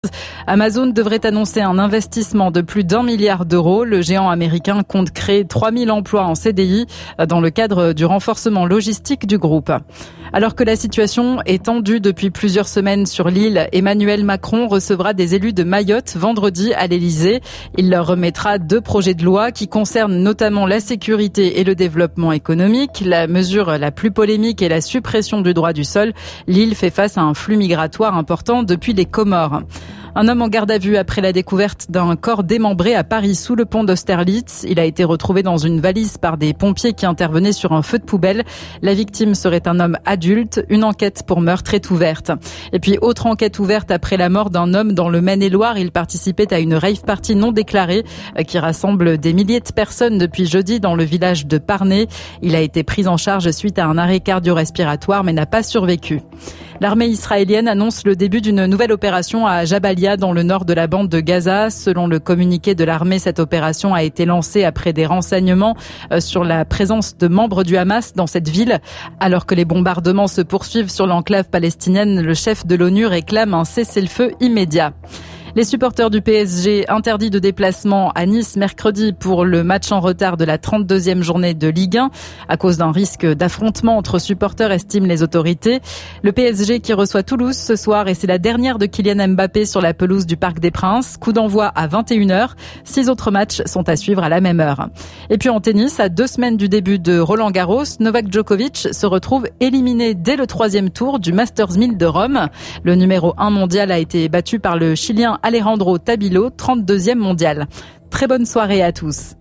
Amazon devrait annoncer un investissement de plus d'1 milliard d'euros. Le géant américain compte créer 3000 emplois en CDI dans le cadre du renforcement logistique du groupe. Alors que la situation est tendue depuis plusieurs semaines sur l'île, Emmanuel Macron recevra des élus de Mayotte vendredi à l'Elysée. Il leur remettra 2 projets de loi qui concernent notamment la sécurité et le développement économique. La mesure la plus polémique est la suppression du droit du sol. L'île fait face à un flux migratoire important depuis les Comores. Un homme en garde à vue après la découverte d'un corps démembré à Paris sous le pont d'Austerlitz. Il a été retrouvé dans une valise par des pompiers qui intervenaient sur un feu de poubelle. La victime serait un homme adulte. Une enquête pour meurtre est ouverte. Et puis, autre enquête ouverte après la mort d'un homme dans le Maine-et-Loire. Il participait à une rave party non déclarée qui rassemble des milliers de personnes depuis jeudi dans le village de Parnay. Il a été pris en charge suite à un arrêt cardio-respiratoire mais n'a pas survécu. L'armée israélienne annonce le début d'une nouvelle opération à Jabalia dans le nord de la bande de Gaza. Selon le communiqué de l'armée, cette opération a été lancée après des renseignements sur la présence de membres du Hamas dans cette ville. Alors que les bombardements se poursuivent sur l'enclave palestinienne, le chef de l'ONU réclame un cessez-le-feu immédiat. Les supporters du PSG interdits de déplacement à Nice mercredi pour le match en retard de la 32e journée de Ligue 1 à cause d'un risque d'affrontement entre supporters, estiment les autorités. Le PSG qui reçoit Toulouse ce soir et c'est la dernière de Kylian Mbappé sur la pelouse du Parc des Princes. Coup d'envoi à 21h. 6 autres matchs sont à suivre à la même heure. Et puis en tennis, à 2 semaines du début de Roland Garros, Novak Djokovic se retrouve éliminé dès le 3e tour du Masters 1000 de Rome. Le numéro 1 mondial a été battu par le Chilien Alejandro Tabilo, 32e mondial. Très bonne soirée à tous.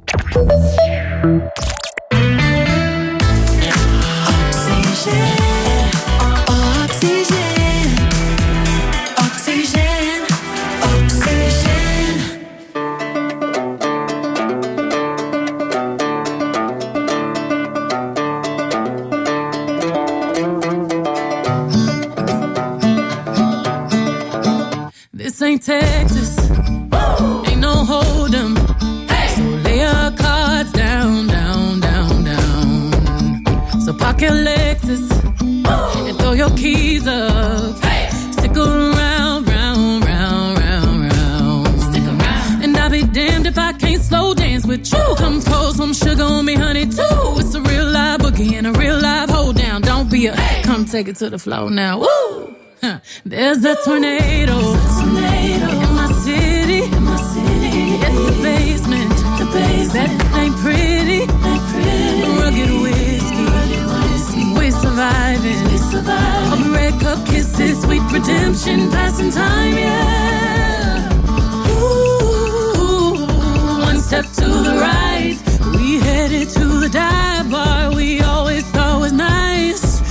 This ain't Texas, ain't no hold'em, so lay your cards down, down, down, down. So park your Lexus and throw your keys up. Stick around, round, round, round, round. Stick around. And I'll be damned if I can't slow dance with you. Come pour some sugar on me, honey, too. It's a real live boogie and a real live hold down. Don't be a, come take it to the floor now. Woo! There's a tornado in my city. It's the basement. That ain't pretty. Rugged whiskey. We're surviving. Of red cup kisses, sweet redemption, passing time, yeah. Ooh, one step to the right, we headed to the dive bar we always thought was nice.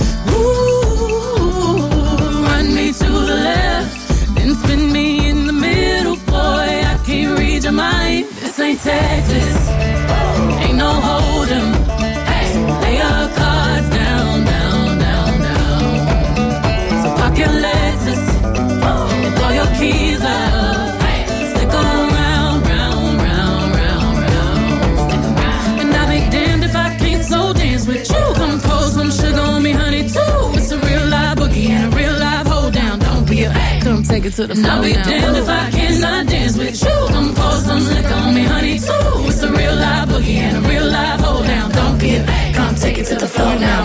To the left, then spin me in the middle, boy, I can't read your mind. This ain't Texas, ain't no hold'em, lay your cards down, down, down, down. So park your Lexus, and throw your keys up, stick around, round, round, round, round. And I'll be damned if I can't slow dance with you. Come pour some sugar on me, honey, too. It's a real live boogie and a real live hold down. Don't be a, come take it to the floor. I'll be damned if I cannot dance with you. Come pour some liquor on me, honey, too. It's a real live boogie and a real live hold down. Don't be a, come take it to the floor now.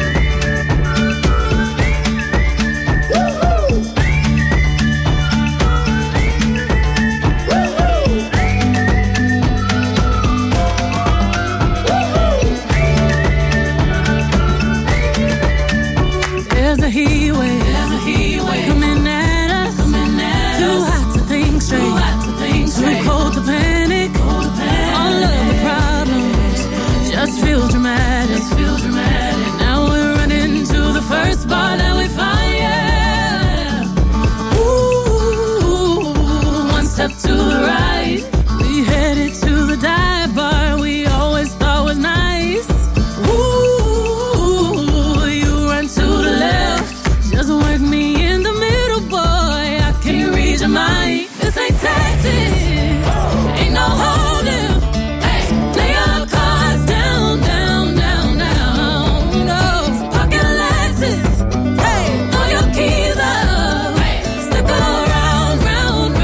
There's a heat wave. Coming at us. Too hot to think straight. Too cold to panic. All of the problems just feel dramatic. Now we're running to the first bar that we find, yeah. Ooh, one step to the right, we headed to the dive bar we always thought was nice. Ooh, you run to the left, just work me in the middle, boy, I can't read your mind. This ain't Texas, ain't no hold'em, lay your cards down, down, down, down. No, pocket Lexus, throw your keys up, stick around, round,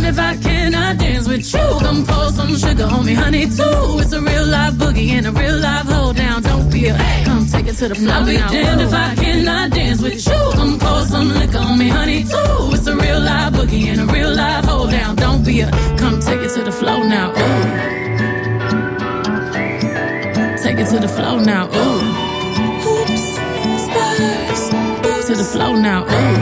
if I cannot dance with you. Come pour some sugar on me, honey, too. It's a real live boogie and a real live hold down. Don't be a come take it to the floor. I'll be damned if I cannot dance with you. Come pour some liquor on me, honey, too. It's a real live boogie and a real live hold down. Don't be a come take it to the floor now. Ooh. Take it to the floor now. Ooh. Hoops, spurs, to the floor now. Ooh.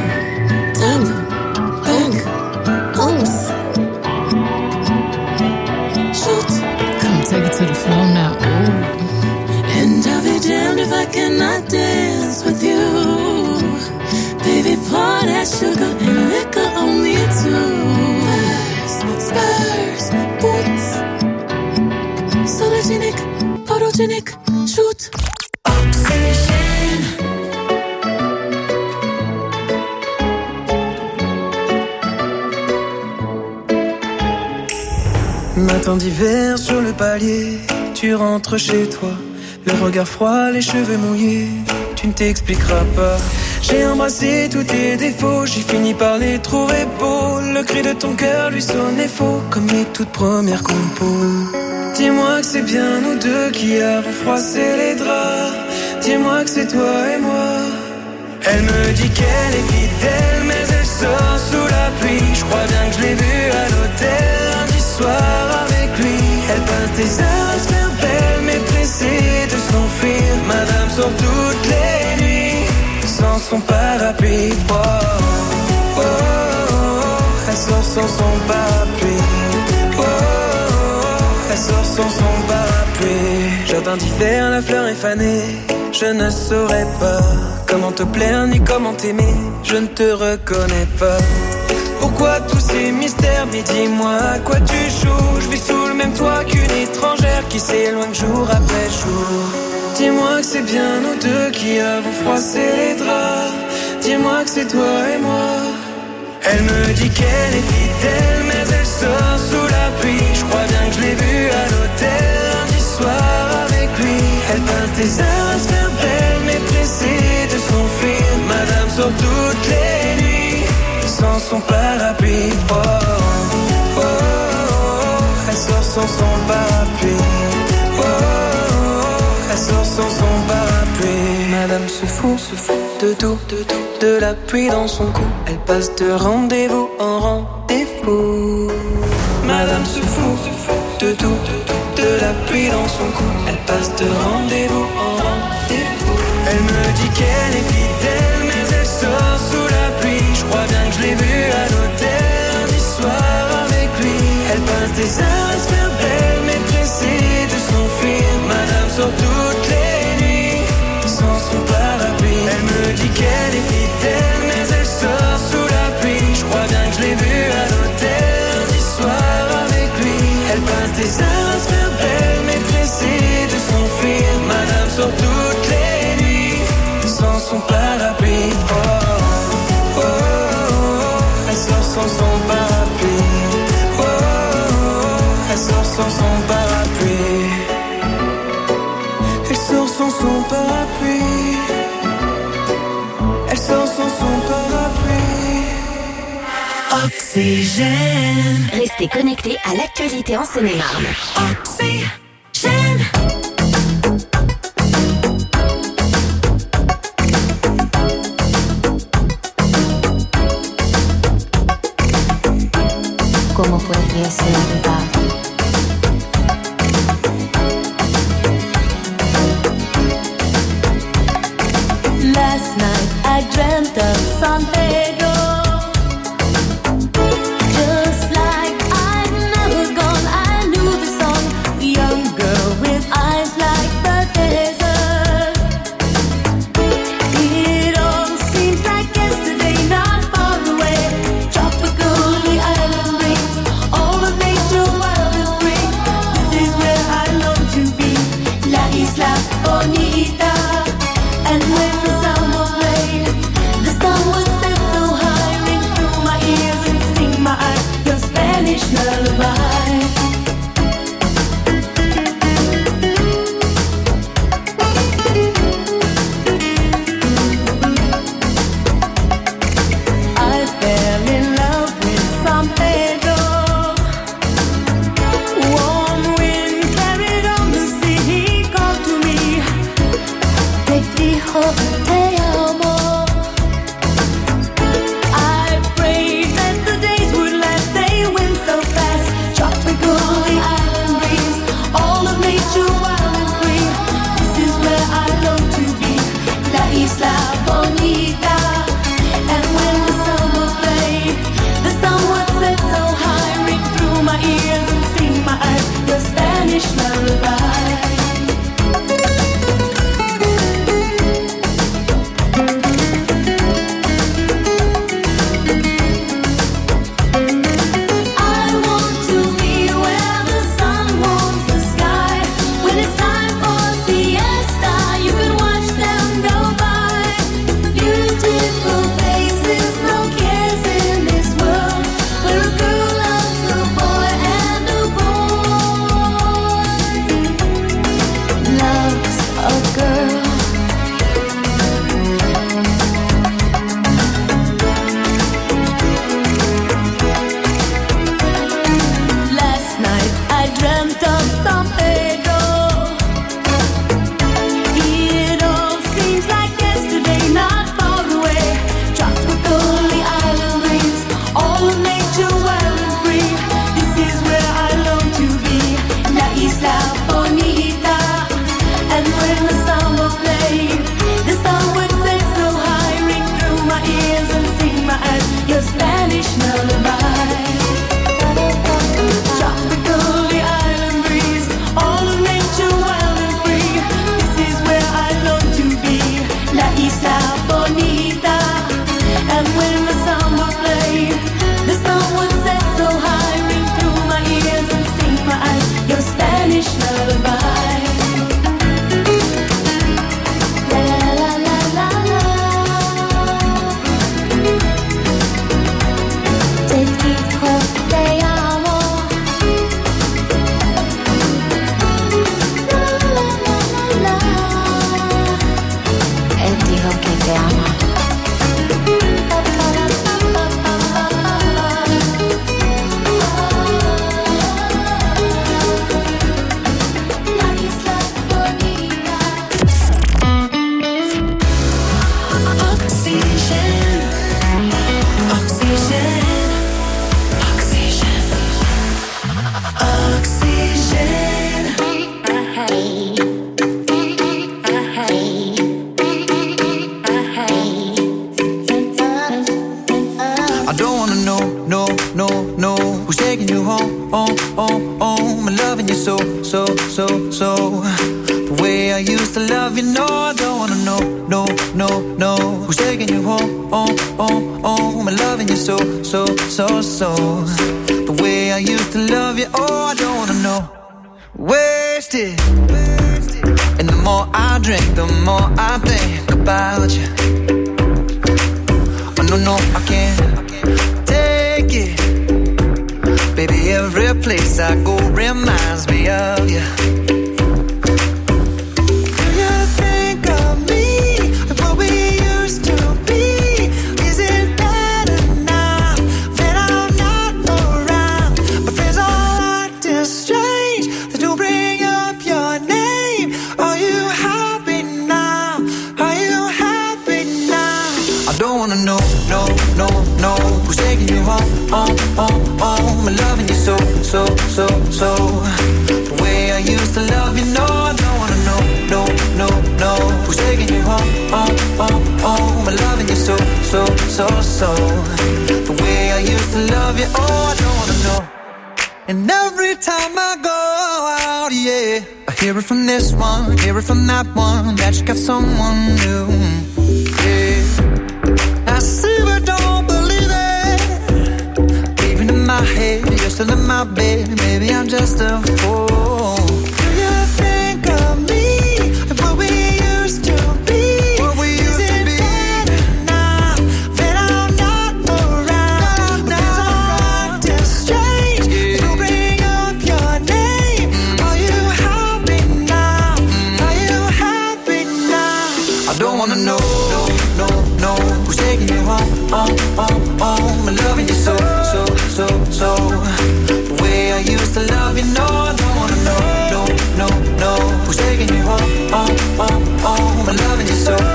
Take it to the floor now, ooh. And I'll be damned if I cannot dance with you. Baby, pour that sugar and liquor on me too. Spurs, boots, sologenic, photogenic, shoot. Oxygen. Matin d'hiver sur le palier, tu rentres chez toi, le regard froid, les cheveux mouillés, tu ne t'expliqueras pas. J'ai embrassé tous tes défauts, j'ai fini par les trouver beaux. Le cri de ton cœur lui sonnait faux, comme mes toutes premières compos. Dis-moi que c'est bien nous deux qui avons froissé les draps. Dis-moi que c'est toi et moi. Elle me dit qu'elle est fidèle, mais elle sort sous la pluie. Je crois bien que je l'ai vue à l'hôtel lundi soir avec lui. Elle passe des heures à se faire belle, mais pressée de s'enfuir. Madame sort toutes les nuits sans son parapluie. Oh, oh, oh, oh. Elle sort sans son parapluie. Oh, oh, oh. Elle sort sans son parapluie. Jardin d'hiver, la fleur est fanée. Je ne saurais pas comment te plaire ni comment t'aimer. Je ne te reconnais pas. Pourquoi tous ces mystères? Mais dis-moi à quoi tu joues. Je vis sous le même toit qu'une étrangère qui s'éloigne jour après jour. Dis-moi que c'est bien nous deux qui avons froissé les draps. Dis-moi que c'est toi et moi. Elle me dit qu'elle est fidèle, mais elle sort sous la pluie. Je crois bien que je l'ai vue à l'hôtel lundi soir avec lui. Elle passe des heures à se faire belle, mais pressée de s'enfuir. Madame sort toutes les nuits sans son parapluie. Oh, oh, oh, oh. Elle sort sans son parapluie. Oh, oh, oh. Elle sort sans son parapluie. Madame se fout de tout, de la pluie dans son cou. Elle passe de rendez-vous en rendez-vous. Madame se fout de tout, de la pluie dans son cou. Elle passe de rendez-vous en rendez-vous. Elle me dit qu'elle est fidèle, mais elle sort sous la pluie. Je crois bien que je l'ai vue à l'hôtel lundi soir avec lui. Elle passe des heures à se faire belle, mais pressée de s'enfuir. Madame sort toutes les nuits sans son parapluie. Elle me dit qu'elle est fidèle, mais elle sort sous la pluie. Je crois bien que je l'ai vue à l'hôtel lundi soir avec lui. Elle passe des heures à se faire belle, mais pressée de s'enfuir. Madame sort toutes les nuits sans son parapluie. Oh, oh, oh, oh. Elle sort sans son parapluie. Oh, oh, oh. Elle sort sans son parapluie. Elle sort sans son parapluie. Elle sort sans son parapluie. Oxygène. Restez connectés à l'actualité en Seine-et-Marne. Oxygène. ¿Cómo puede ser verdad? Last night I dreamt of San Pedro. Just like I'd never gone, I knew the song. A young girl with eyes like the desert. It all seems like yesterday, not far away. Tropical, the island breeze, all of nature wild and free. This is where I long to be, La Isla Bonita. And when the sun will play, the sun would set don't wanna know who's taking you home, I'm loving you so. The way I used to love you, no, I don't wanna know who's taking you home, I'm loving you so. The way I used to love you, oh, I don't wanna know. Wasted. And the more I drink, the more I think about you. Oh no, I can't take it. Baby, every place I go reminds me of you. Do you think of me and what we used to be? Is it better now that I'm not around? My friends all acting strange. They don't bring up your name. Are you happy now? Are you happy now? I don't wanna know who's taking you home, I'm loving you so. The way I used to love you, no, I don't wanna know who's taking you home, I'm loving you so. The way I used to love you, oh, I don't wanna know. And every time I go out, yeah, I hear it from this one, hear it from that one, that you got someone new, yeah. I see but don't believe it. Even in my head, you're still in my bed. Maybe I'm just a fool. Do you think of me and what we used to be? What we used to be. Better now that I'm not around? Things are acting strange. They don't bring up your name. Are you happy now? Are you happy now? I don't wanna know who's taking you home, I'm loving you so. The way I used to love you, no, I don't wanna know who's taking you home, I'm loving you so.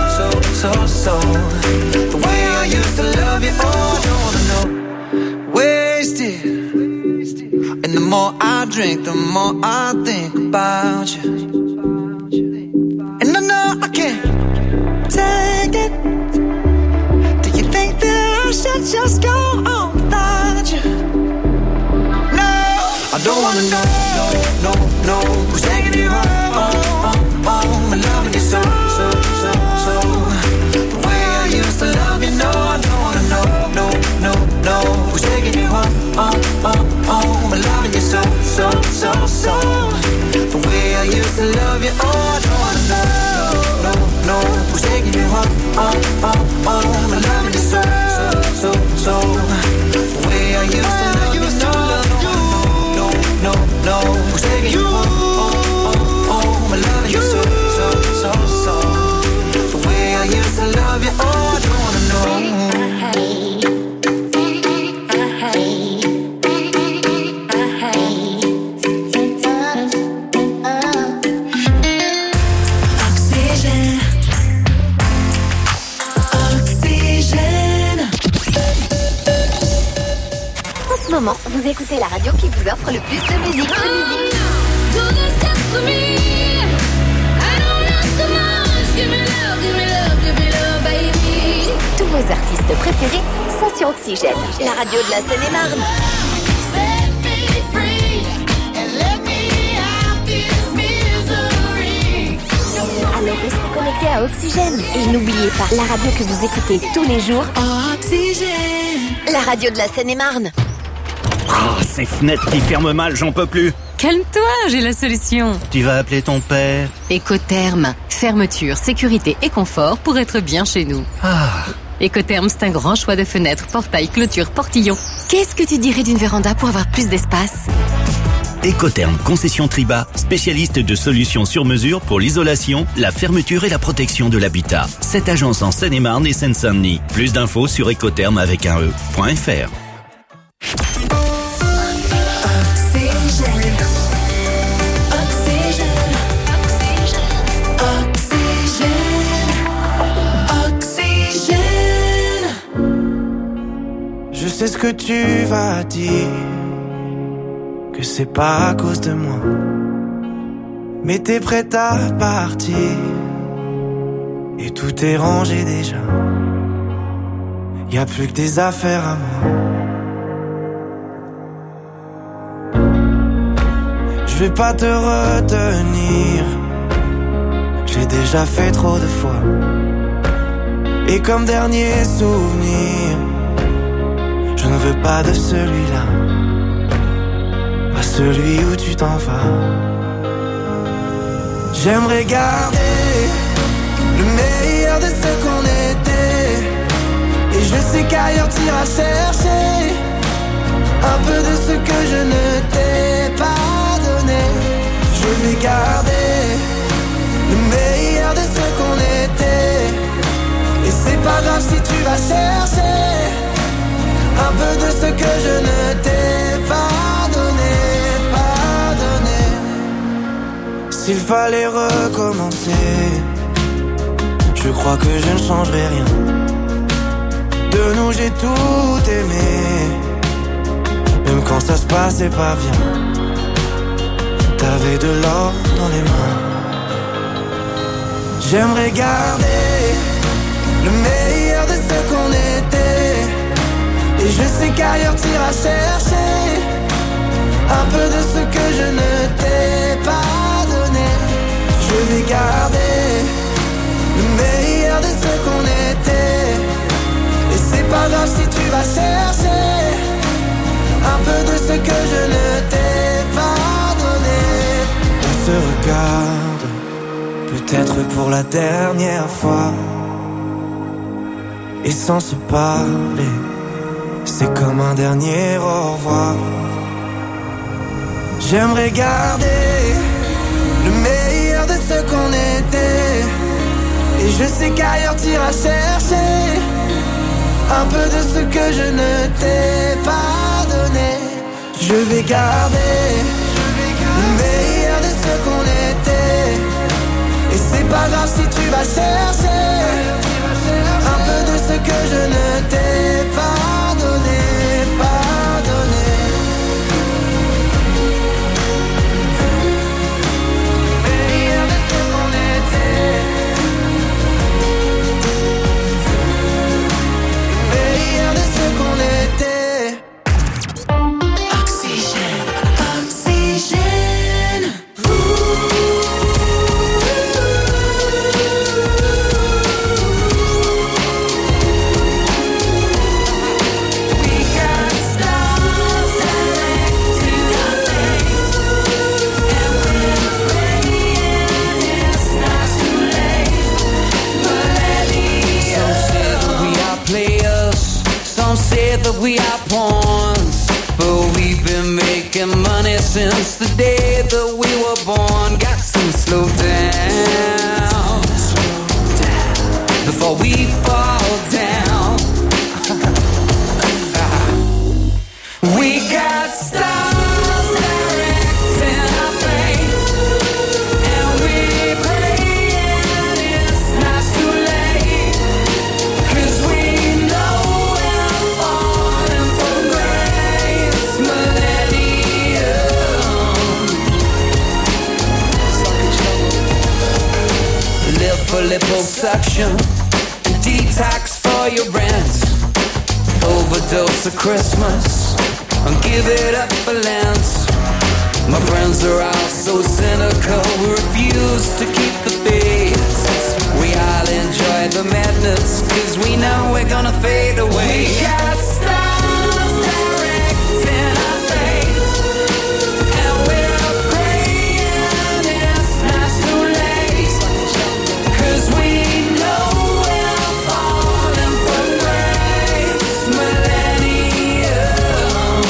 The way I used to love you, oh, I don't wanna know. Wasted. And the more I drink, the more I think about you. And I know I can't take it. Think that I should just go on without you? No, I don't wanna know who's taking you home, I'm loving you so. The way I used to love you, no, I don't wanna know who's taking you home, I'm loving you so. The way I used to love you, oh, I don't wanna know who's taking you home, I'm loving you so. The way I used to love you, no, who's taking you home, I'm loving you so. The way I used to love you, oh, I don't wanna know. Vous écoutez la radio qui vous offre le plus de musique. Tous vos artistes préférés sont sur Oxygène, la radio de la Seine-et-Marne. Alors restez connectés à Oxygène et n'oubliez pas la radio que vous écoutez tous les jours. Oxygène, la radio de la Seine-et-Marne. Oh, ces fenêtres qui ferment mal, j'en peux plus. Calme-toi, j'ai la solution. Tu vas appeler ton père. Écotherme. Fermeture, sécurité et confort pour être bien chez nous. Écotherme, c'est un grand choix de fenêtres, portails, clôtures, portillons. Qu'est-ce que tu dirais d'une véranda pour avoir plus d'espace ? Écotherme, concession Triba, spécialiste de solutions sur mesure pour l'isolation, la fermeture et la protection de l'habitat. 7 agences en Seine-et-Marne et Seine-Saint-Denis. Plus d'infos sur écotherme avec un e.fr. Je sais ce que tu vas dire, que c'est pas à cause de moi, mais t'es prête à partir et tout est rangé déjà. y a plus que des affaires à moi. Je vais pas te retenir, j'ai déjà fait trop de fois. Et comme dernier souvenir, je ne veux pas de celui-là, pas celui où tu t'en vas. J'aimerais garder le meilleur de ce qu'on était, et je sais qu'ailleurs t'iras chercher un peu de ce que je ne t'ai pas donné. Je vais garder le meilleur de ce qu'on était, et c'est pas grave si tu vas chercher un peu de ce que je ne t'ai pas donné, pas donné. S'il fallait recommencer, je crois que je ne changerai rien. De nous j'ai tout aimé, même quand ça se passait pas bien. T'avais de l'or dans les mains. J'aimerais garder le meilleur de ce qu'on était, et je sais qu'ailleurs t'iras chercher un peu de ce que je ne t'ai pas donné. Je vais garder le meilleur de ce qu'on était, et c'est pas grave si tu vas chercher un peu de ce que je ne t'ai pas donné. On se regarde, peut-être pour la dernière fois, et sans se parler, c'est comme un dernier au revoir. J'aimerais garder le meilleur de ce qu'on était, et je sais qu'ailleurs t'iras chercher un peu de ce que je ne t'ai pas donné. Je vais garder le meilleur de ce qu'on était, et c'est pas grave si tu vas chercher un peu de ce que je ne t'ai pas donné, pas donné. Meilleur de ce qu'on était, meilleur de ce qu'on était. Oxygène, oxygène. Some say that we are pawns, but we've been making money since the day that we were born. Got to slow down before we fall down. We got stars directing our fate, and we praying it's not too late, 'cause we know we're falling from grace. Millennium, live for liposuction and detox for your rent. Overdose of Christmas and give it up for Lent. My friends are all so cynical, we refuse to keep the faith. We all enjoy the madness, 'cause we know we're gonna fade away. We got stars directing our fate, and we're praying it's not too late, 'cause we know we're falling from grace. Millennium,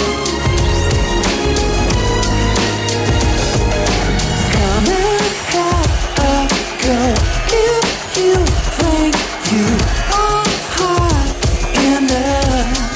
come and have a go if you think you are hot enough.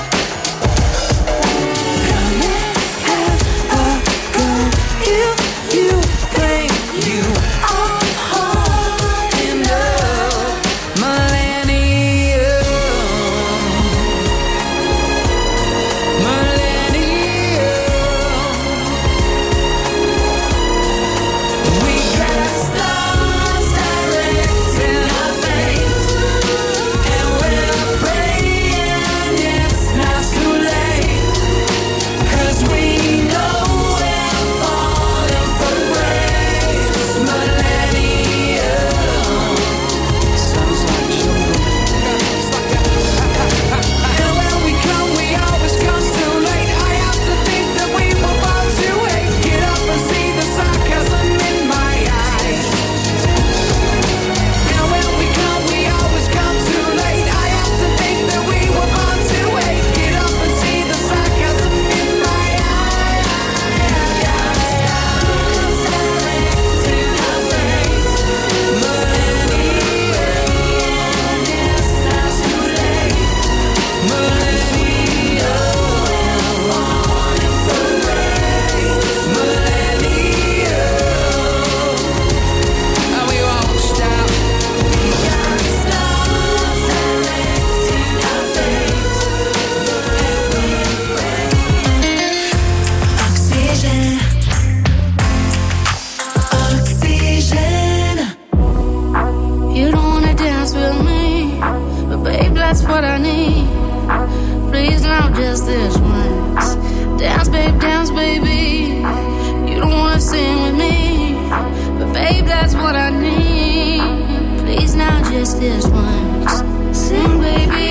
just this once. Sing, baby.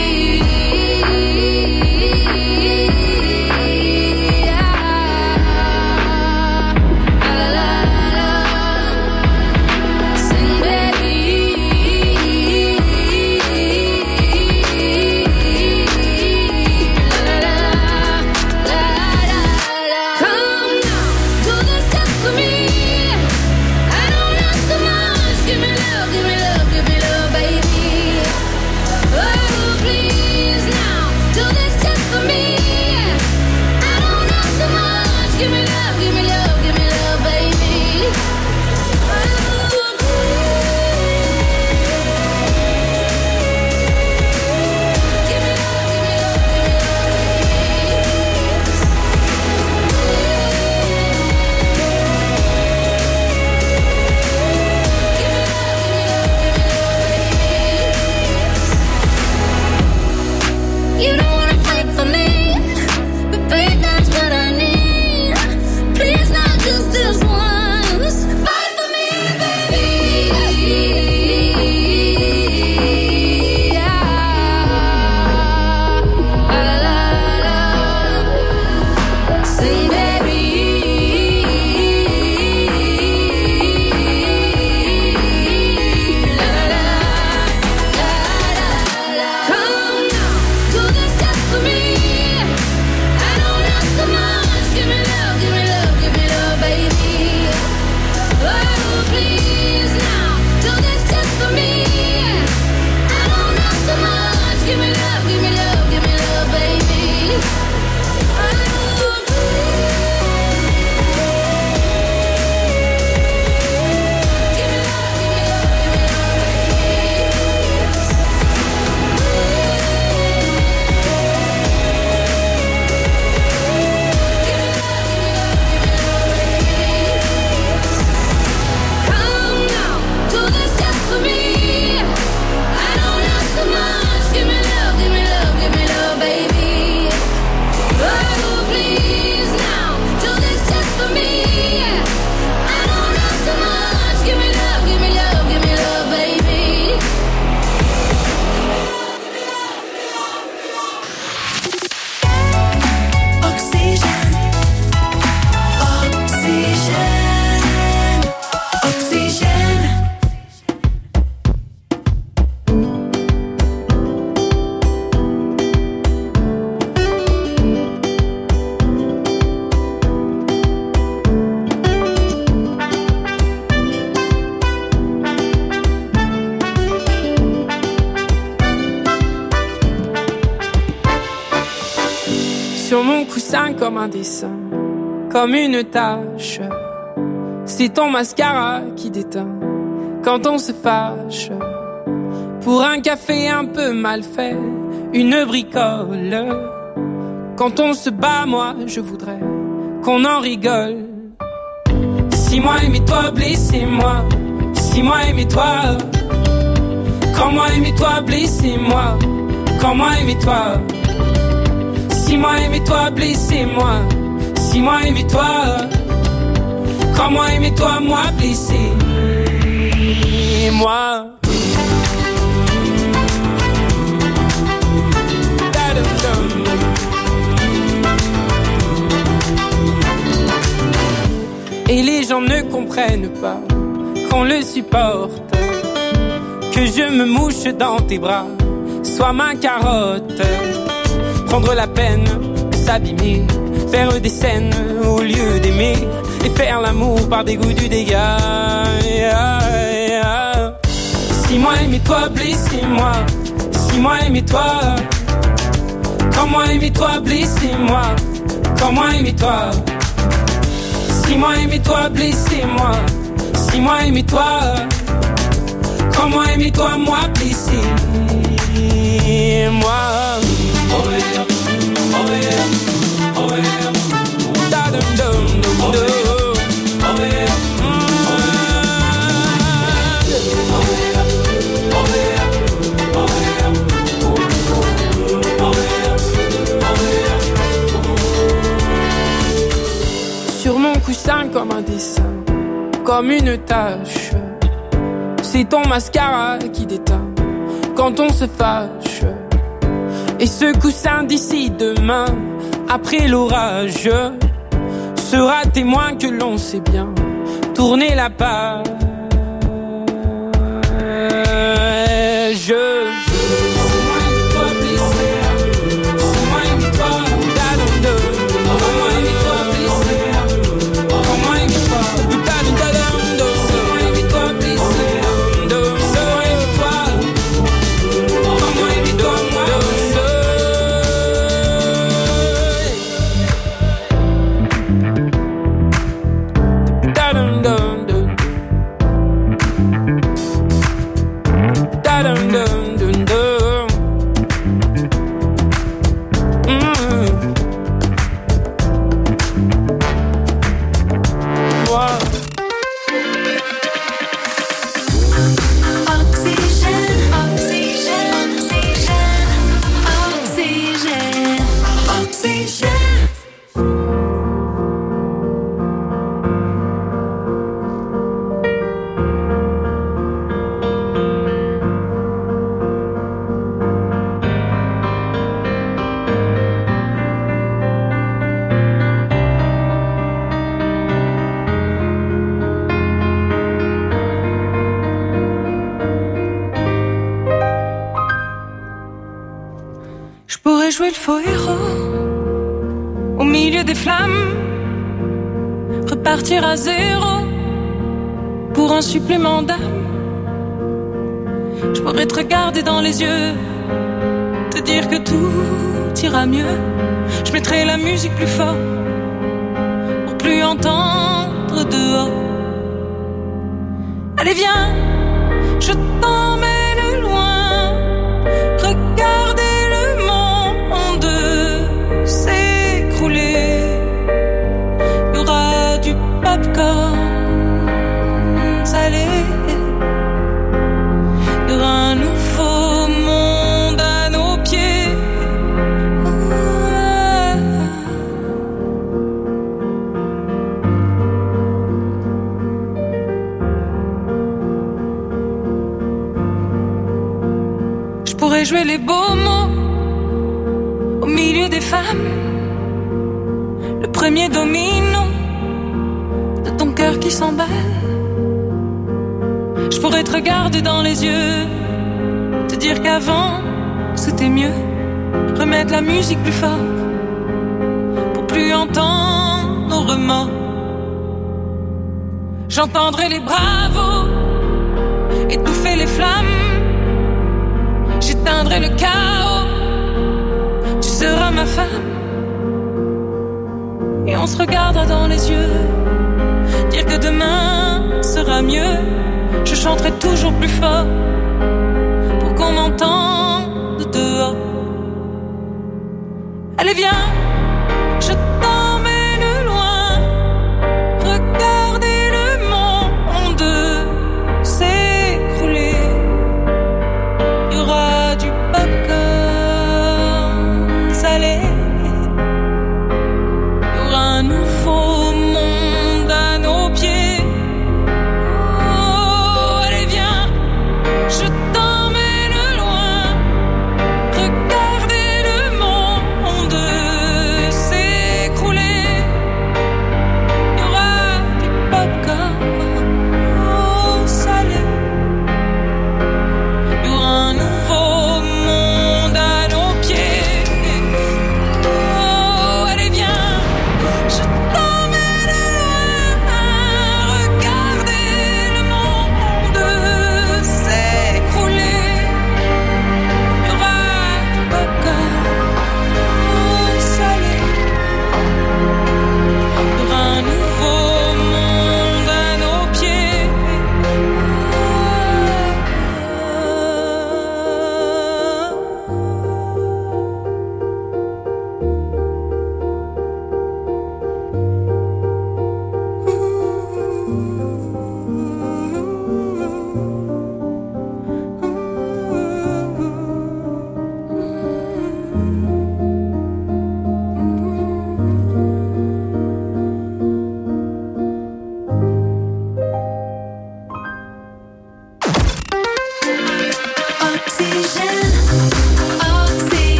Comme un dessin, comme une tache. C'est ton mascara qui déteint quand on se fâche. Pour un café un peu mal fait, une bricole. Quand on se bat, moi je voudrais qu'on en rigole. Si moi aimais-toi, blessez-moi. Si moi aimais-toi. Quand moi aimais-toi, blessez-moi. Quand moi aimais-toi. Si moi aimais-toi, blessez-moi. Si moi aimais-toi. Quand moi aimais-toi, moi blessez-moi. Et les gens ne comprennent pas qu'on le supporte, que je me mouche dans tes bras, sois ma carotte. Prendre la peine de s'abîmer, faire des scènes au lieu d'aimer, et faire l'amour par dégoût du dégât. Si moi aimais-toi, blessez-moi. Si moi aimais-toi. Quand moi aimais-toi, blessez-moi. Quand moi aimais-toi. Si moi aimais-toi, blessez-moi. Si moi aimais-toi. Quand moi aimais-toi, moi blessez-moi. Oh yeah, oh yeah, oh yeah, da dum dum dum dum. Oh yeah, oh yeah, oh yeah, oh yeah. Sur mon coussin comme un dessin, comme une tache. C'est ton mascara qui déteint quand on se fâche. Et ce coussin d'ici demain, après l'orage, sera témoin que l'on sait bien tourner la page. Jouer le faux héros au milieu des flammes, repartir à zéro pour un supplément d'âme. Je pourrais te regarder dans les yeux, te dire que tout ira mieux. Je mettrai la musique plus fort pour plus entendre dehors. Allez viens, je t'emmène loin, regardez s'écrouler. Il y aura du popcorn salé. Il y aura un nouveau monde à nos pieds. Je pourrais jouer les beaux mots au milieu des femmes, le premier domino de ton cœur qui s'emballe. Je pourrais te regarder dans les yeux, te dire qu'avant c'était mieux, remettre la musique plus fort pour plus entendre nos remords. J'entendrai les bravos étouffer les flammes, j'éteindrai le chaos, tu seras ma femme. Et on se regardera dans les yeux, dire que demain sera mieux. Je chanterai toujours plus fort pour qu'on m'entende dehors. Allez viens, je t'emmène loin, regardez le monde s'écrouler. Il y aura du popcorn salé. Un nouveau monde à nos pieds. Oh, allez viens, je t'emmène loin, regardez le monde s'écrouler.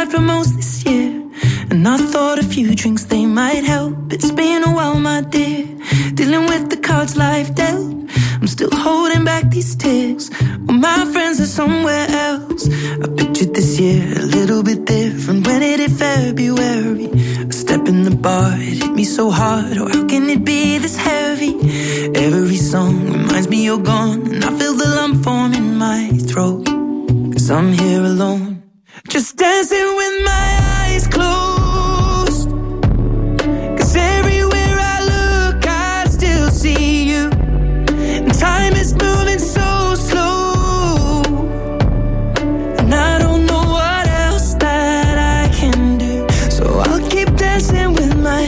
inside for most this year. And I thought a few drinks, they might help. It's been a while, my dear, dealing with the cards life dealt. I'm still holding back these tears. Well, my friends are somewhere else. I pictured this year a little bit different. When it hit February, a step in the bar, it hit me so hard. Oh, how can it be this heavy? Every song reminds me you're gone, and I feel the lump form in my throat. 'Cause I'm here alone, just dancing with my eyes closed. 'Cause everywhere I look, I still see you. And time is moving so slow, and I don't know what else that I can do. So I'll keep dancing with my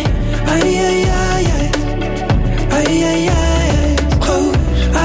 close.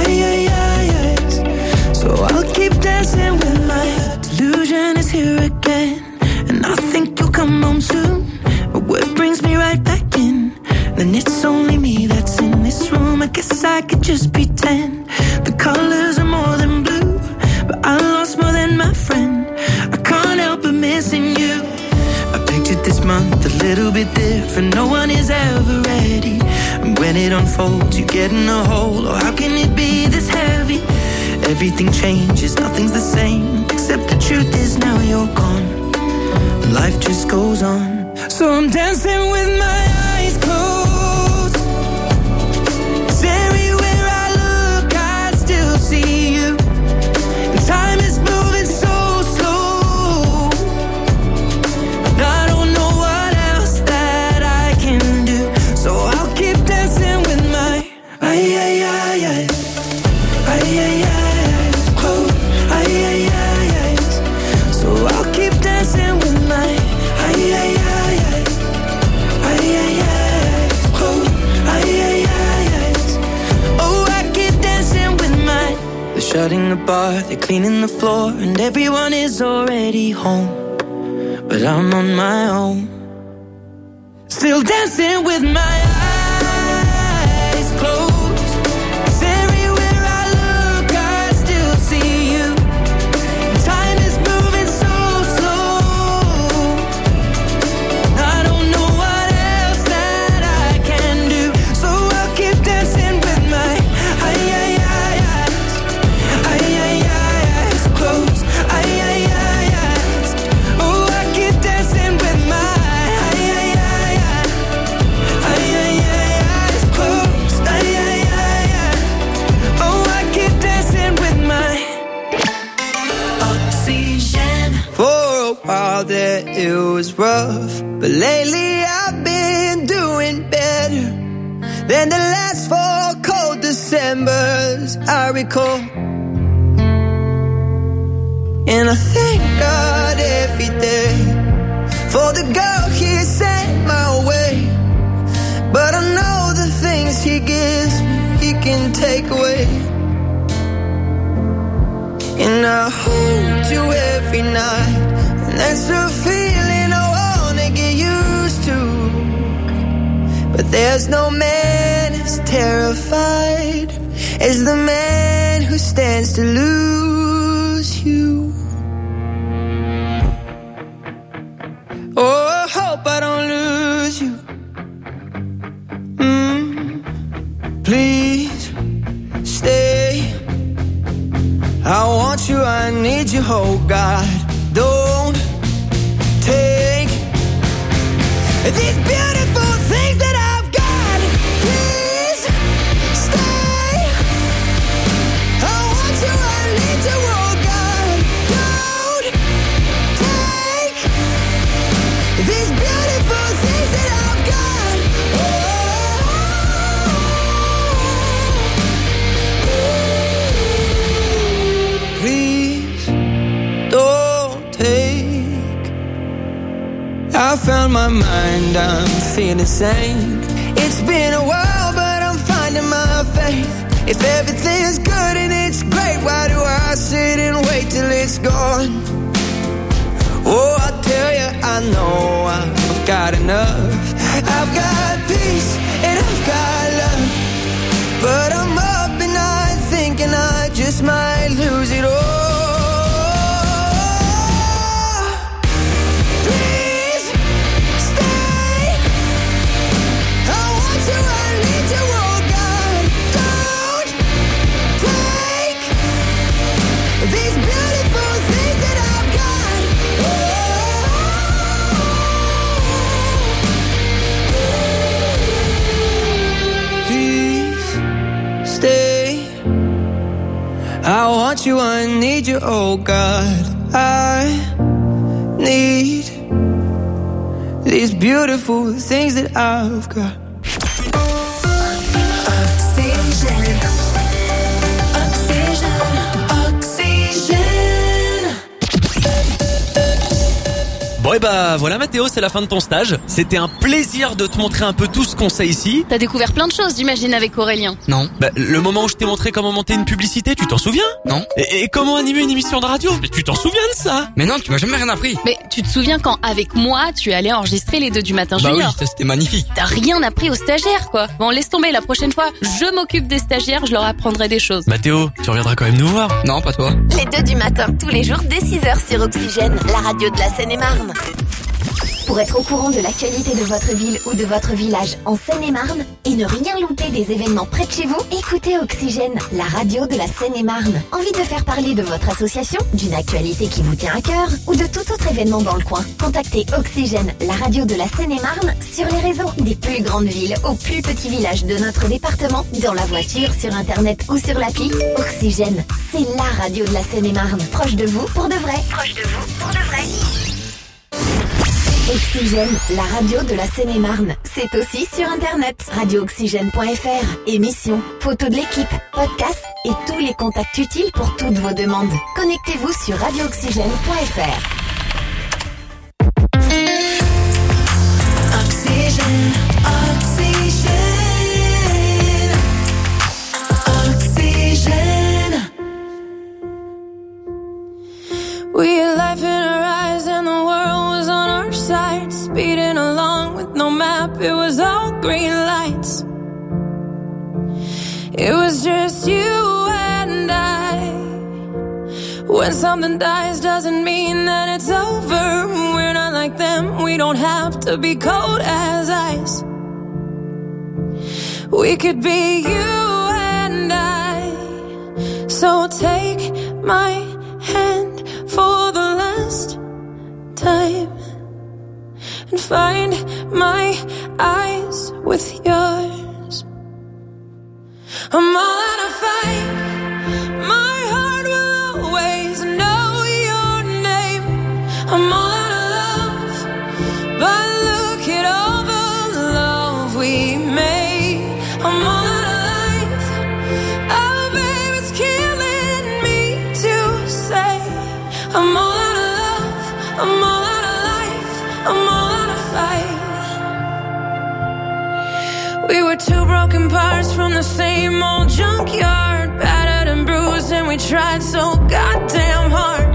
So I'll keep dancing with my delusion is here again, and I think you'll come home soon. But what brings me right back in? Then it's only me that's in this room. I guess I could just pretend the colors are more than blue, but I lost more than my friend. I can't help but missing you. I pictured this month a little bit different. No one is ever ready, and when it unfolds, you get in a hole. Oh, how can it be this heavy? Everything changes, nothing's the same, except the truth is now you're gone. Life just goes on. So I'm dancing with my eyes closed. 'Cause everywhere I look, I still see you. And time is moving so slow, and I don't know what else that I can do. So I'll keep dancing with my close. So I'll keep dancing with my shutting the bar, they're cleaning the floor, and everyone is already home. But I'm on my own, still dancing with my eyes closed. 'Cause everywhere I look, I still see you. Time is moving so slow, I don't know what else that I can do. So I'll keep dancing with my close. Oh, I keep dancing with my close. Oh, I keep dancing with my oxygen. For a while there it was rough, but lately I've been doing better than the last 4 cold Decembers I recall. And I thank God every day for the girl He sent my way. But I know the things He gives me, He can take away. And I hold you every night, and that's a feeling I wanna get used to. But there's no man as terrified as the man who stands to lose you. Oh, I hope I don't lose you. Please stay. I want you, I need you, oh God. Don't take these beautiful things that I've got. Please stay. I want you, I need you, oh God. Don't take these beautiful things that I've got. Please don't take. I found my mind, I'm feeling sane. It's been a while, but I'm finding my faith. If everything's good and it's great, why do I sit and wait till it's gone? Oh, I tell you, I know I've got enough. I've got peace and I've got love, but I'm up and I'm thinking I just might lose it all. want you, I need you, oh God. I need these beautiful things that I've got. Oxygène. Oxygène. Oxygène. Bon et bah voilà Mathéo, c'est la fin de ton stage. C'était un plaisir de te montrer un peu tout ce qu'on sait ici. T'as découvert plein de choses, j'imagine, avec Aurélien. Non. Bah, le moment où je t'ai montré comment monter une publicité, tu t'en souviens? Non. Et comment animer une émission de radio? Mais tu t'en souviens de ça? Mais non, tu m'as jamais rien appris. Mais tu te souviens quand, avec moi, tu es allé enregistrer les 2 du matin Bah junior? oui, ça, c'était magnifique. T'as rien appris aux stagiaires, quoi. Bon, laisse tomber, la prochaine fois, je m'occupe des stagiaires, je leur apprendrai des choses. Mathéo, tu reviendras quand même nous voir? Non, pas toi. Les 2 du matin, tous les jours dès 6h sur Oxygène, la radio de la Seine-et-Marne. Pour être au courant de l'actualité de votre ville ou de votre village en Seine-et-Marne et ne rien louper des événements près de chez vous, écoutez Oxygène, la radio de la Seine-et-Marne. Envie de faire parler de votre association, d'une actualité qui vous tient à cœur ou de tout autre événement dans le coin? Contactez Oxygène, la radio de la Seine-et-Marne sur les réseaux des plus grandes villes aux plus petits villages de notre département, dans la voiture, sur internet ou sur l'appli. Oxygène, c'est la radio de la Seine-et-Marne. Proche de vous pour de vrai. Proche de vous pour de vrai. Oxygène, la radio de la Seine-et-Marne. C'est aussi sur internet. radiooxygène.fr. Émissions, photos de l'équipe, podcasts et tous les contacts utiles pour toutes vos demandes. Connectez-vous sur radiooxygène.fr. Oxygène. Oxygène. Oxygène. We had life in our eyes and the world was on our side. Speeding along with no map, it was all green lights. It was just you and I. When something dies doesn't mean that it's over. We're not like them, we don't have to be cold as ice. We could be you and I. So take my hand for the last time and find my eyes with yours. I'm all out of fight. My heart will always know your name. I'm all out of love, but look at all the love we made. I'm all out of life. Oh, babe, it's killing me to say I'm all out of love. I'm all out of life. I'm all out of fight. We were 2 broken parts from the same old junkyard, battered and bruised, and we tried so goddamn hard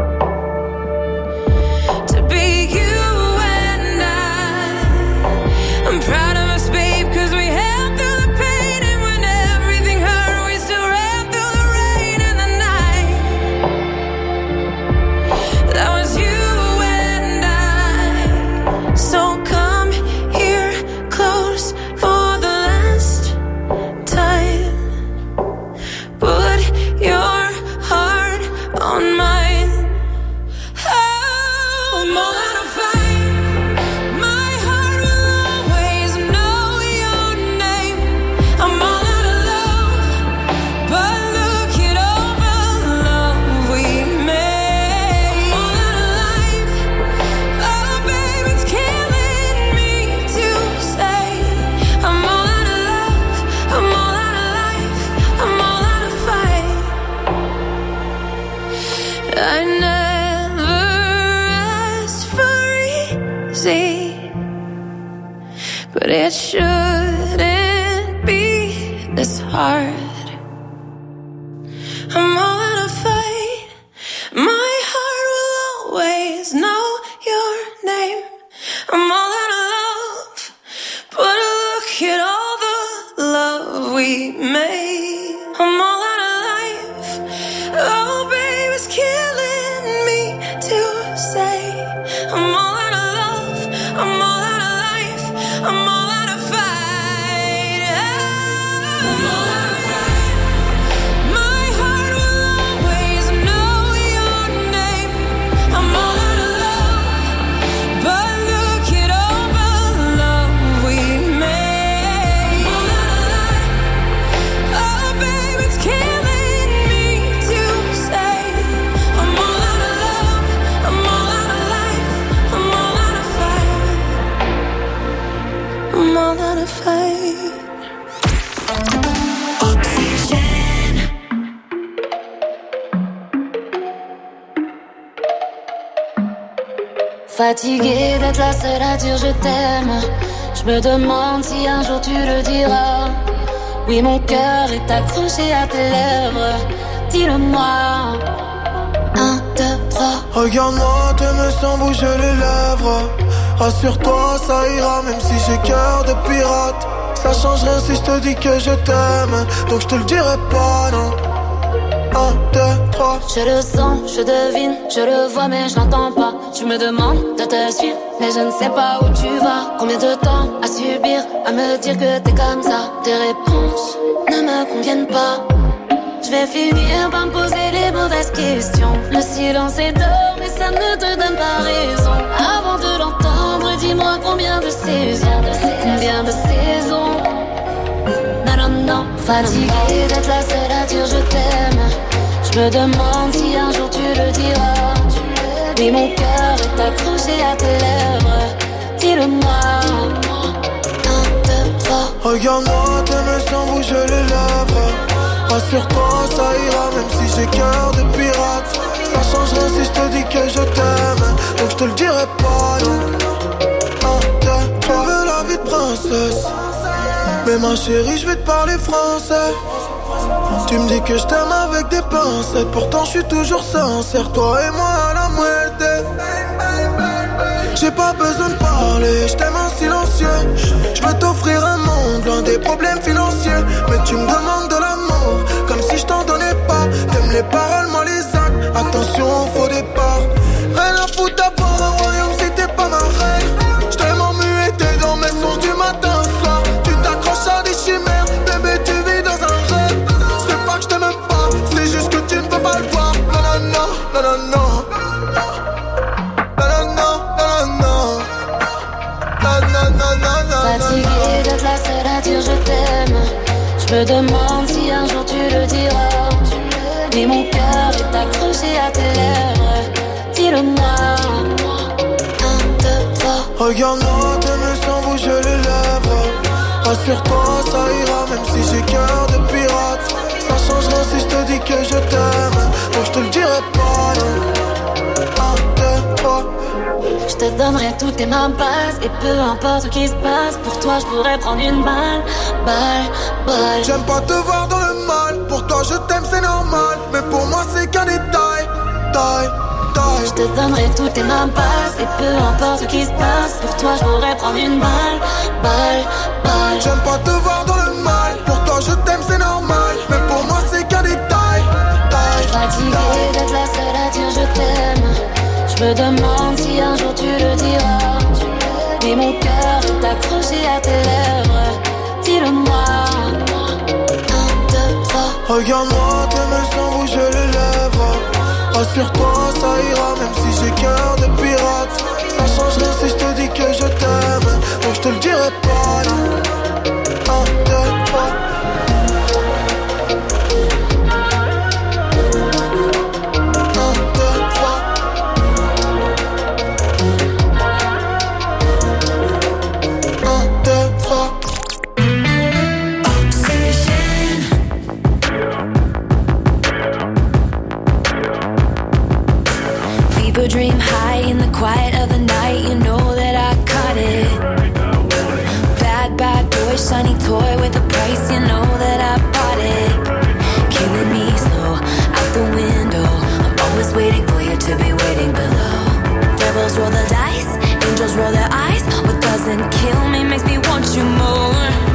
to be you and I. I'm proud of us, babe, 'cause we held through the pain, and when everything hurt, we still ran through the rain and the night. That was you and I. So come here close for the last time. Put your heart on mine. Oh, I'm all out of fight. My heart will always know your name. I'm all out of love, but look at all the love we made. I'm all out of life. Oh, babe, it's killing me to say I'm all out of love. I'm all out of life. I'm all out of fight. I never asked for easy, but it shouldn't be this hard. I'm all out of fight. My heart will always know your name. I'm all out of love, but look at all the love we made. I'm all out of life. Oh, babe, it's killing me to say I'm all out of love. I'm all out of life. I'm all out of fight. I'm all out of fight. My heart will always know your name. I'm all out of love, but look at all the love we made. I'm all out of life. Oh, babe, it's killing me to Fatiguée d'être la seule à dire je t'aime. Je me demande si un jour tu le diras. Oui, mon cœur est accroché à tes lèvres. Dis-le-moi. 1, 2, 3. Regarde-moi, t'aimes sans bouger les lèvres. Rassure-toi, ça ira même si j'ai cœur de pirate. Ça change rien si je te dis que je t'aime. Donc je te le dirai pas, non. 1, 2, 3. Je le sens, je devine, je le vois mais je l'entends pas. Tu me demandes de te suivre, mais je ne sais pas où tu vas. Combien de temps à subir, à me dire que t'es comme ça. Tes réponses ne me conviennent pas. Je vais finir par me poser les mauvaises questions. Le silence est d'or mais ça ne te donne pas raison. Avant de l'entendre, dis-moi combien de saisons. Combien de saisons. Non, non, non. Fatiguée d'être la seule à dire je t'aime. Je me demande si un jour tu le diras. Oui, mon cœur est accroché à tes lèvres. Dis-le-moi. 1, 2, 3. Regarde-moi, t'aimes sans bouger les lèvres. Rassure-toi, ça ira même si j'ai cœur de pirate. Ça change rien si je te dis que je t'aime. Donc je te le dirai pas, non. 1, 2, 3. Tu veux la vie de princesse, mais ma chérie, je vais te parler français. Tu me dis que je t'aime avec des pincettes. Pourtant je suis toujours sincère, toi et moi à la muerte. J'ai pas besoin de parler, je t'aime en silencieux. Je veux t'offrir un monde loin des problèmes financiers. Mais tu me demandes de l'amour, comme si je t'en donnais pas. T'aimes les paroles, moi les actes. Attention au faux départ. Rien à foutre d'avoir un royaume si t'es pas ma reine. Je t'aime en muet, t'es dans mes songes du matin au soir. Tu t'accroches à des chimères, bébé tu vis dans un rêve. C'est pas que je t'aime pas, c'est juste que tu ne peux pas le voir. Non, non, non, non, non, non. Fatiguée d'être la seule à dire je t'aime. Je me demande si un jour tu le diras. Mais mon cœur est accroché à tes lèvres. Dis-le-moi. 1, 2, 3. Regarde-moi, t'aimes sans bouger les lèvres. Rassure-toi, ça ira même si j'ai cœur de pirate. Ça change rien si je te dis que je t'aime. Donc je te le dirai pas, non. 1, 2, 3. Je te donnerai toutes tes mains basses. Et peu importe ce qui se passe, pour toi je pourrais prendre une balle. Balle. J'aime pas te voir dans le mal. Pour toi je t'aime c'est normal. Mais pour moi c'est qu'un détail. Taille. Je te donnerai toutes tes mains basses. Et peu importe ce qui se passe, pour toi je pourrais prendre une balle. J'aime pas te voir dans le mal. Pour toi je t'aime c'est normal. Mais pour moi c'est qu'un détail. Fatiguée d'être la seule à dire je t'aime. Je me demande si un jour tu le diras. Mais mon cœur est accroché à tes lèvres. Dis-le-moi. 1, 2, 3. Regarde-moi, t'aimes sans bouger les lèvres. Rassure-toi, ça ira même si j'ai cœur de pirate. Ça change rien si je te dis que je t'aime. Donc je te le dirai pas, non. 1, 2, 3. Dream high in the quiet of the night. You know that I caught it. Bad boy, shiny toy with a price. You know that I bought it. Killing me slow out the window. I'm always waiting for you to be waiting below. Devils roll the dice, angels roll their eyes. What doesn't kill me makes me want you more.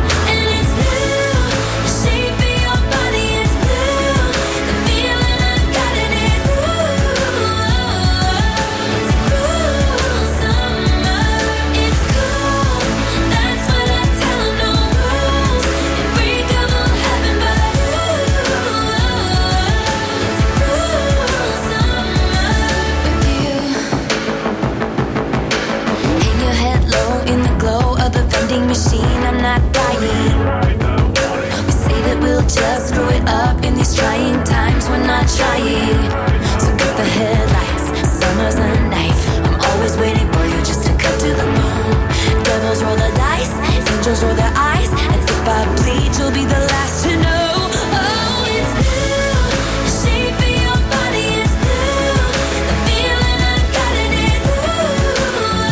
Machine, I'm not dying. We say that we'll just screw it up in these trying times. We're not trying. So cut the headlights, summer's a knife. I'm always waiting for you just to cut to the bone. Devils roll the dice, angels roll their eyes. And if I bleed, you'll be the last to know. Oh, it's blue, the shape of your body is blue. The feeling I got it is blue.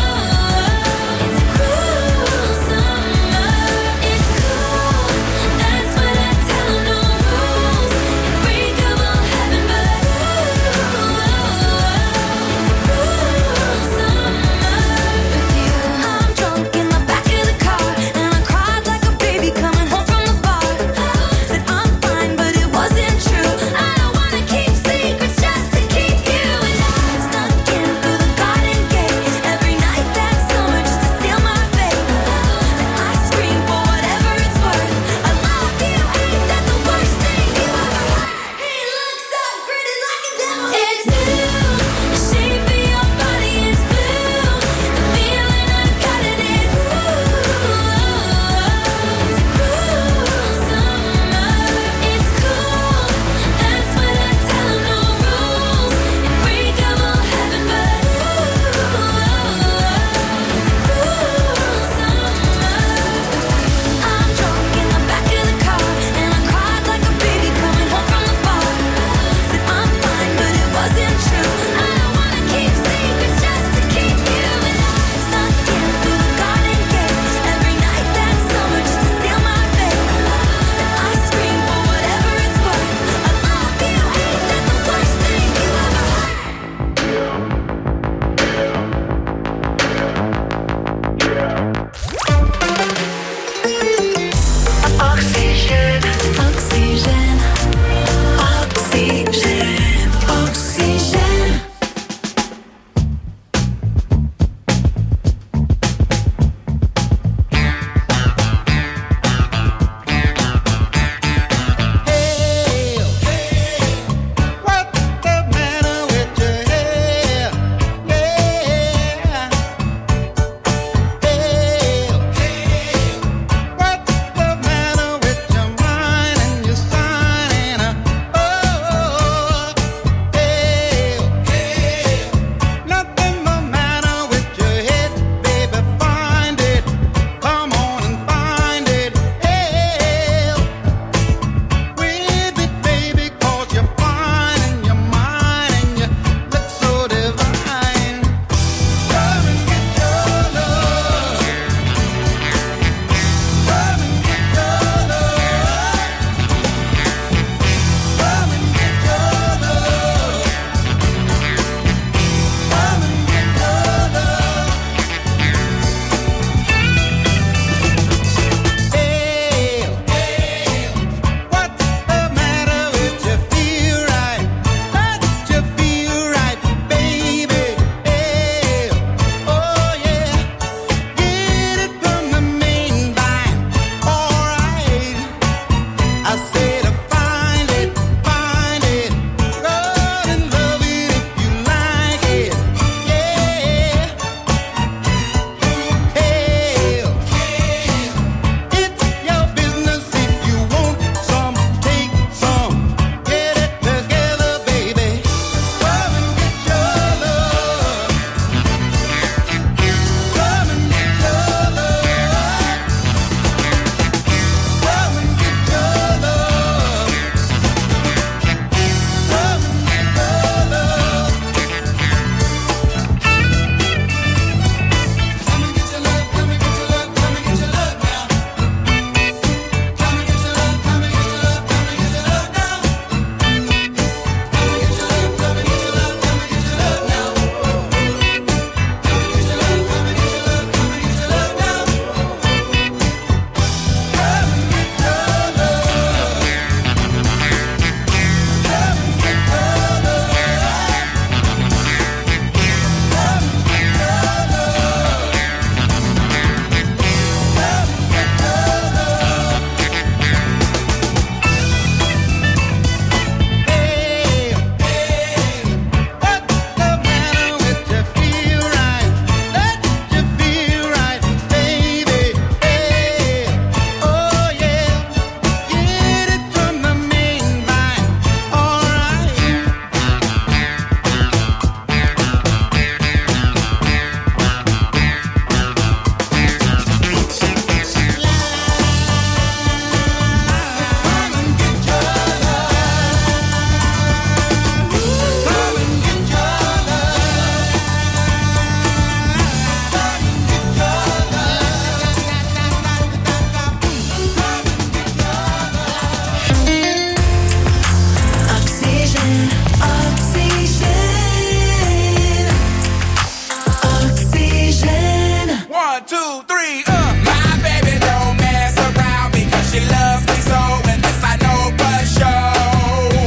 1, 2, 3, My baby don't mess around because she loves me so, and this I know for sure.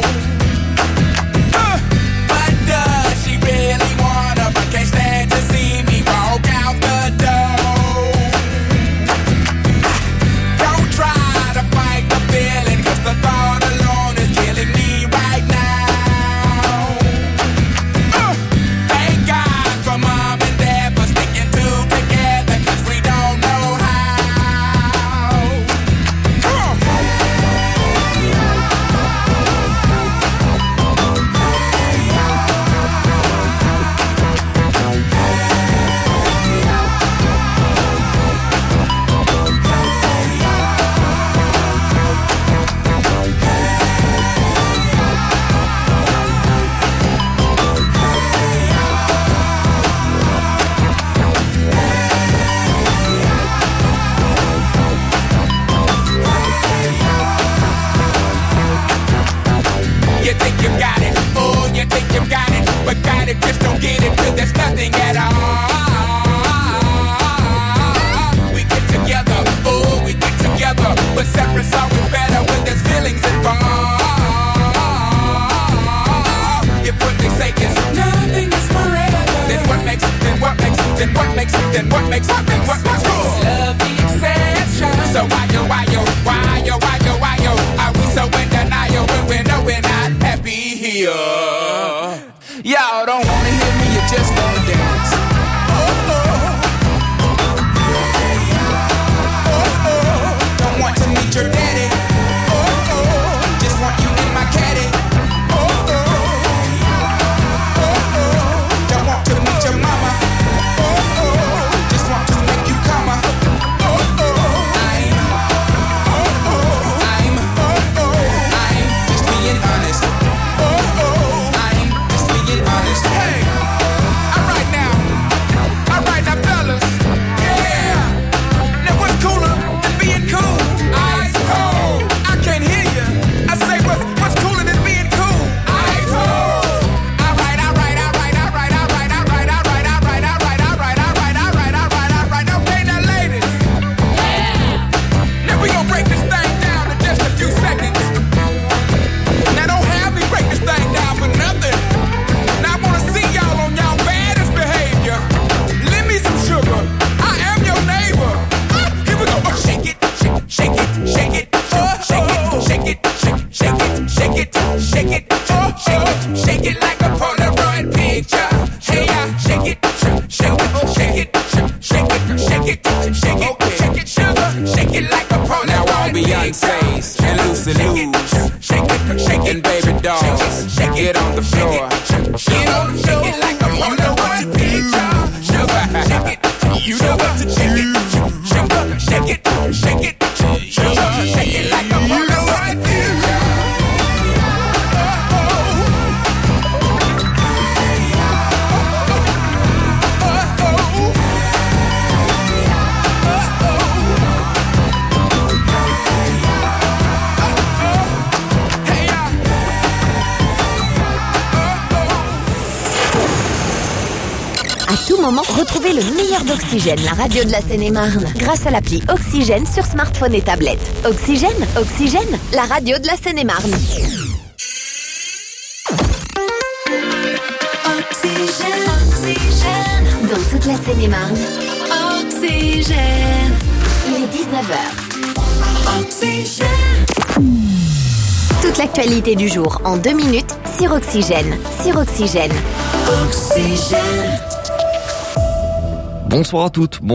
But does she really wanna, but can't stand to see me walk out the door? Don't try to fight the feeling, cause the thought alone is killing me right now. Thank God for mom and dad for sticking together, cause we don't know how. You think you got it, oh, you think you got it, but got it, just don't get it till there's nothing at all. We get together, oh, we get together, but separate's always better when there's feelings involved. If what they say is nothing is forever, then what makes love the exception? So why yo, are we so in denial when we know we're not happy here? Y'all don't wanna hear me, you just wanna dance. Don't want to meet your daddy. Just want you in my caddy. Don't want to meet your mama. Just want to make you come. I'm just being honest. I'm just being honest. Hey, alright now, fellas. Yeah. Now what's cooler than being cool? Ice cold. I can't hear you. I say what's cooler than being cool? Ice cold. Alright. Okay, now ladies. Now we gon' break this thing down in just a few seconds. Now don't have me break this thing down for nothing. Now I wanna see y'all on y'all baddest behavior. Lend me some sugar. I am your neighbor. Here we go. Shake it, shake it, shake it, shake it, shake it, shake it, shake it, shake it, shake it like a Polaroid picture. Hey, shake it, shake it, shake it, shake it, shake it, shake it, sugar, shake it like a Polaroid. Now all Beyonce's and Lucy Lou's, shaking baby dolls, get on the floor, get on the floor, shake it like a Polaroid picture. Sugar, shake it, you know what to shake it, sugar, shake it, sugar, shake it like a Polaroid picture. À tout moment, retrouvez le meilleur d'Oxygène, la radio de la Seine-et-Marne, grâce à l'appli Oxygène sur smartphone et tablette. Oxygène, la radio de la Seine-et-Marne. Oxygène, dans toute la Seine-et-Marne. Oxygène. Il est 19h. Oxygène. Toute l'actualité du jour en 2 minutes sur Oxygène. Oxygène. Bonsoir à toutes.